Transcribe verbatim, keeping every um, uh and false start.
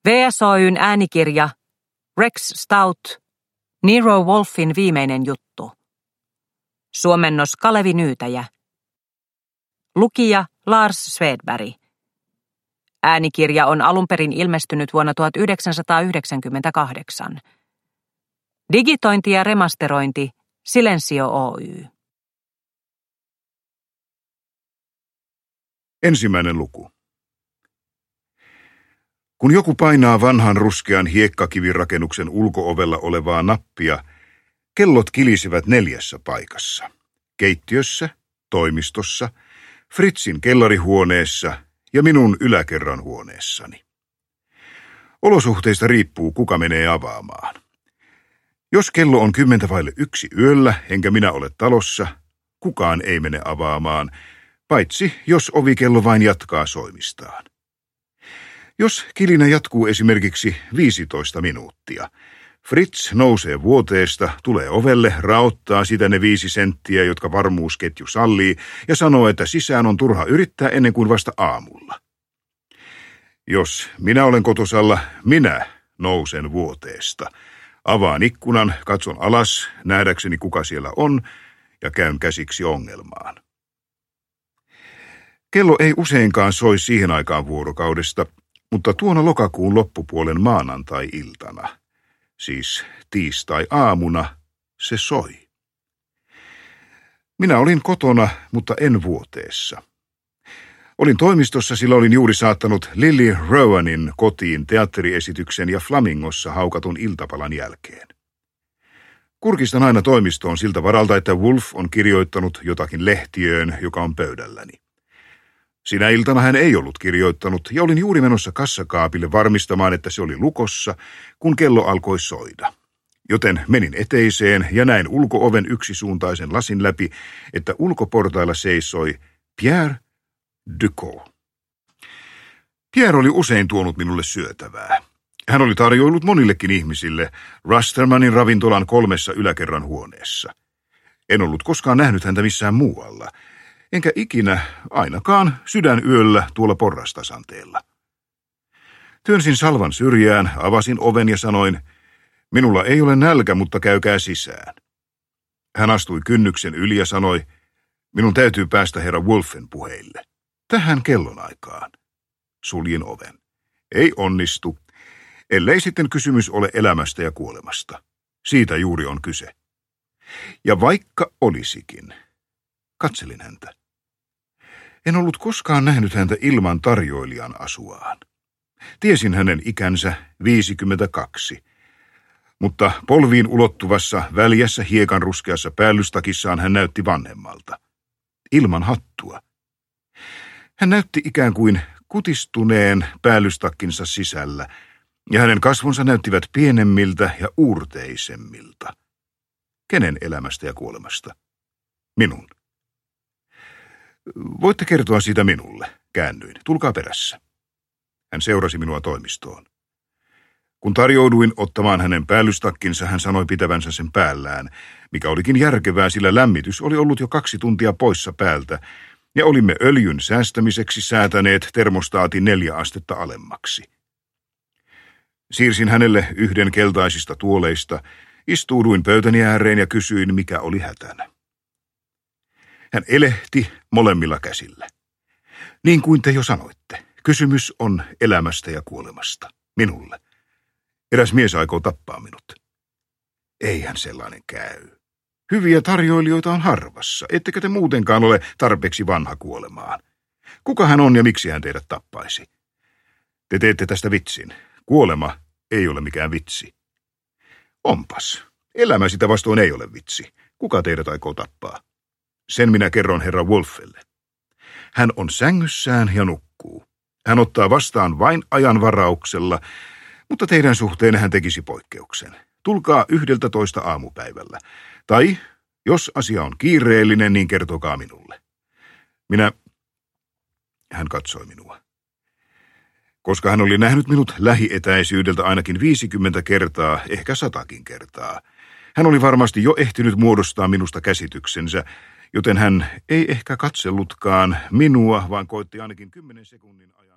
V S Oy:n äänikirja Rex Stout, Nero Wolfin viimeinen juttu. Suomennos Kalevi Nyytäjä. Lukija Lars Svedberg. Äänikirja on alun perin ilmestynyt vuonna tuhatyhdeksänsataayhdeksänkymmentäkahdeksan. Digitointi ja remasterointi Silensio Oy. Ensimmäinen luku. Kun joku painaa vanhan ruskean hiekkakivirakennuksen ulko-ovella olevaa nappia, kellot kilisivät neljässä paikassa. Keittiössä, toimistossa, Fritzin kellarihuoneessa ja minun yläkerran huoneessani. Olosuhteista riippuu, kuka menee avaamaan. Jos kello on kymmentä vaille yksi yöllä, enkä minä ole talossa, kukaan ei mene avaamaan, paitsi jos ovikello vain jatkaa soimistaan. Jos kilinä jatkuu esimerkiksi viisitoista minuuttia, Fritz nousee vuoteesta, tulee ovelle, raottaa sitä ne viisi senttiä, jotka varmuusketju sallii, ja sanoo, että sisään on turha yrittää ennen kuin vasta aamulla. Jos minä olen kotosalla, minä nousen vuoteesta. Avaan ikkunan, katson alas, nähdäkseni kuka siellä on, ja käyn käsiksi ongelmaan. Kello ei useinkaan soi siihen aikaan vuorokaudesta, mutta tuona lokakuun loppupuolen maanantai-iltana, siis tiistai-aamuna, se soi. Minä olin kotona, mutta en vuoteessa. Olin toimistossa, sillä olin juuri saattanut Lily Rowanin kotiin teatteriesityksen ja Flamingossa haukatun iltapalan jälkeen. Kurkistan aina toimistoon siltä varalta, että Wolf on kirjoittanut jotakin lehtiöön, joka on pöydälläni. Sinä iltana hän ei ollut kirjoittanut, ja olin juuri menossa kassakaapille varmistamaan, että se oli lukossa, kun kello alkoi soida. Joten menin eteiseen ja näin ulko-oven yksisuuntaisen lasin läpi, että ulkoportailla seisoi Pierre Ducot. Pierre oli usein tuonut minulle syötävää. Hän oli tarjoillut monillekin ihmisille Rastermanin ravintolan kolmessa yläkerran huoneessa. En ollut koskaan nähnyt häntä missään muualla, enkä ikinä ainakaan sydänyöllä tuolla porrastasanteella. Työnsin salvan syrjään, avasin oven ja sanoin, minulla ei ole nälkä, mutta käykää sisään. Hän astui kynnyksen yli ja sanoi, minun täytyy päästä herra Wolfen puheille. Tähän kellonaikaan. Suljin oven. Ei onnistu, ellei sitten kysymys ole elämästä ja kuolemasta. Siitä juuri on kyse. Ja vaikka olisikin, katselin häntä. En ollut koskaan nähnyt häntä ilman tarjoilijan asuaan. Tiesin hänen ikänsä viisikymmentäkaksi, mutta polviin ulottuvassa väljässä hiekanruskeassa päällystakissaan hän näytti vanhemmalta. Ilman hattua. Hän näytti ikään kuin kutistuneen päällystakkinsa sisällä, ja hänen kasvonsa näyttivät pienemmiltä ja uurteisemmilta. Kenen elämästä ja kuolemasta? Minun. Voitte kertoa siitä minulle, käännyin. Tulkaa perässä. Hän seurasi minua toimistoon. Kun tarjouduin ottamaan hänen päällystakkinsa, hän sanoi pitävänsä sen päällään, mikä olikin järkevää, sillä lämmitys oli ollut jo kaksi tuntia poissa päältä, ja olimme öljyn säästämiseksi säätäneet termostaatin neljä astetta alemmaksi. Siirsin hänelle yhden keltaisista tuoleista, istuuduin pöytäni ääreen ja kysyin, mikä oli hätänä. Hän elehti molemmilla käsillä. Niin kuin te jo sanoitte, kysymys on elämästä ja kuolemasta. Minulle. Eräs mies aikoo tappaa minut. Eihän sellainen käy. Hyviä tarjoilijoita on harvassa, ettekä te muutenkaan ole tarpeeksi vanha kuolemaan. Kuka hän on ja miksi hän teidät tappaisi? Te teette tästä vitsin. Kuolema ei ole mikään vitsi. Onpas. Elämä sitä vastoin ei ole vitsi. Kuka teidät aikoo tappaa? Sen minä kerron herra Wolfelle. Hän on sängyssään ja nukkuu. Hän ottaa vastaan vain ajan varauksella, mutta teidän suhteen hän tekisi poikkeuksen. Tulkaa yhdeltä toista aamupäivällä. Tai, jos asia on kiireellinen, niin kertokaa minulle. Minä... Hän katsoi minua. Koska hän oli nähnyt minut lähietäisyydeltä ainakin viisikymmentä kertaa, ehkä satakin kertaa. Hän oli varmasti jo ehtinyt muodostaa minusta käsityksensä, joten hän ei ehkä katsellutkaan minua, vaan koitti ainakin kymmenen sekunnin ajan.